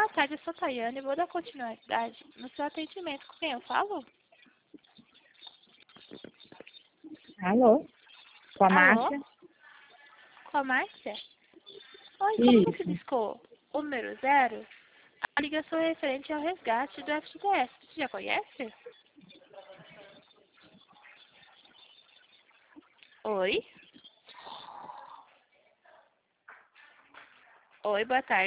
Boa tarde, eu sou Tayane e vou dar continuidade no seu atendimento. Com quem eu falo? Alô? Com a Alô? Márcia? Com a Márcia? Oi, como você Isso. discou o número 0, a ligação é referente ao resgate do FGTS. Você já conhece? Oi? Oi, boa tarde.